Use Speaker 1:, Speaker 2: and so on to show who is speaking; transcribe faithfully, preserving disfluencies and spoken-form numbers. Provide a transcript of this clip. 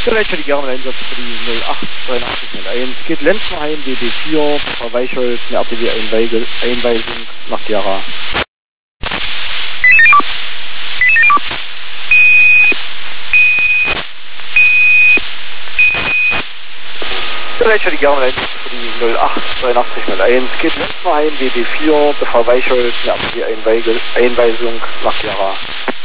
Speaker 1: Vielleicht für die gerne Einsatz für die null acht dreiundachtzig null eins. Geht Lenznerheim, D B vier, Frau Weichholz, eine R T W-Einweisung nach Gera. Vielleicht für die gerne Einsatz für die null acht dreiundachtzig null eins. Geht Lenznerheim, D B vier, Frau Weichholz, eine R T W-Einweisung nach Gera.